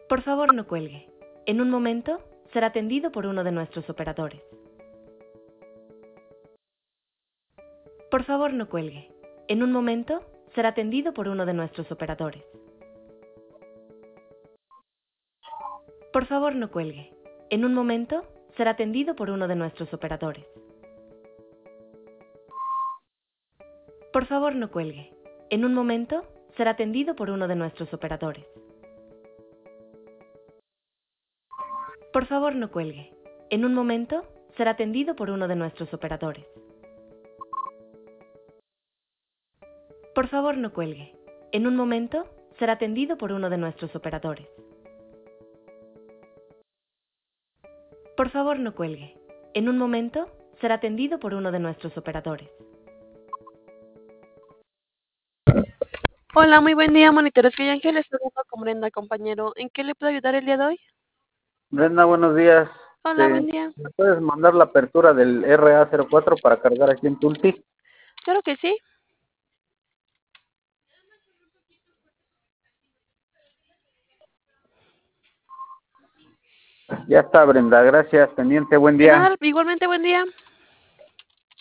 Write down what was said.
Por favor, no cuelgue. En un momento, será atendido por uno de nuestros operadores. Por favor, no cuelgue. En un momento, será atendido por uno de nuestros operadores. Por favor, no cuelgue. En un momento, será atendido por uno de nuestros operadores. Por favor, no cuelgue. En un momento, será atendido por uno de nuestros operadores. Por favor, no cuelgue. En un momento, será atendido por uno de nuestros operadores. Por favor, no cuelgue. En un momento, será atendido por uno de nuestros operadores. Por favor, no cuelgue. En un momento, será atendido por uno de nuestros operadores. Hola, muy buen día, monitores Villa Ángel. Estoy hablando con Brenda, compañero. ¿En qué le puedo ayudar el día de hoy? Brenda, buenos días. Hola, buen día. ¿Me puedes mandar la apertura del RA04 para cargar aquí en Tulsi? Claro que sí. Ya está, Brenda. Gracias, pendiente. Buen De día. nada, igualmente buen día.